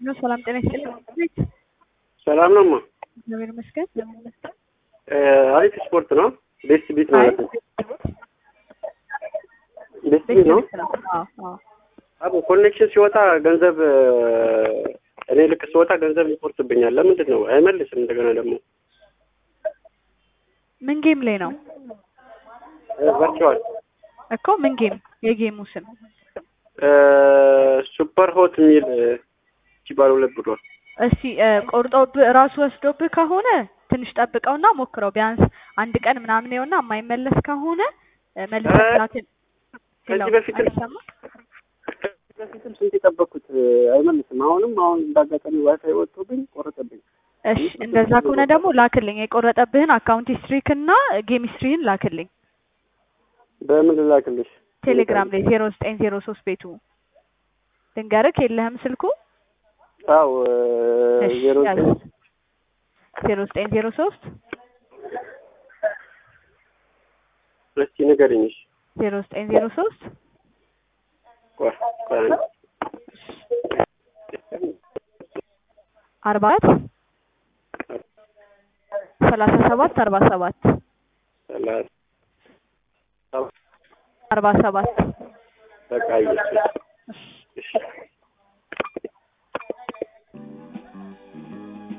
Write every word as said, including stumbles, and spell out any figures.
ነው ሰላም ጤና ይስጥልኝ። ሰላም ነው ማ እግዚአብሔር ይመስገን። እ አሪፍ ስፖርት ነው። ቤስት ቢት ማለት ነው። ቤስት ቢት ነው። አዎ አዎ። አቦ ኮኔክሽን ሲወጣ ገንዘብ እኔ ልክ ሲወጣ ገንዘብ ይቆርጥብኛል። ለምንድን ነው አይመልስም? እንደገና ደግሞ ምን ጌም ላይ ነው ቨርቹዋል እኮ? ምን ጌም? የጌሙ ስም እ ሱፐር ሆት ሚል ሲባል ሁለት ብሏል። እስቲ ቆርጦብህ ራሱ ወስዶብህ ከሆነ ትንሽ ጠብቀውና ሞክረው። ቢያንስ አንድ ቀን ምናምን ይኸውና የማይመለስ ከሆነ መልሰህ ላትን ከዚህ በፊት በፊትም ስንት የጠበኩት አይመልስም። አሁንም አሁን እንዳጋጣሚ ዋይፋይ ወጥቶብኝ ቆረጠብኝ። እሺ እንደዛ ከሆነ ደግሞ ላክልኝ የቆረጠብህን አካውንት ሂስትሪክ እና ጌም ሂስትሪን ላክልኝ። በምን ላክልሽ? ቴሌግራም ላይ ዜሮ ዘጠኝ ዜሮ ሶስት ቤቱ ልንገርህ የለህም ስልኩ? አዎ ዜሮ ዘጠኝ ዜሮ ዘጠኝ ዜሮ ሶስት እስኪ ንገሪኝ። ዜሮ ዘጠኝ ዜሮ ሶስት ቆይ ቆይ አርባ አራት ሰላሳ ሰባት አርባ ሰባት ሰላሳ አርባ ሰባት በቃ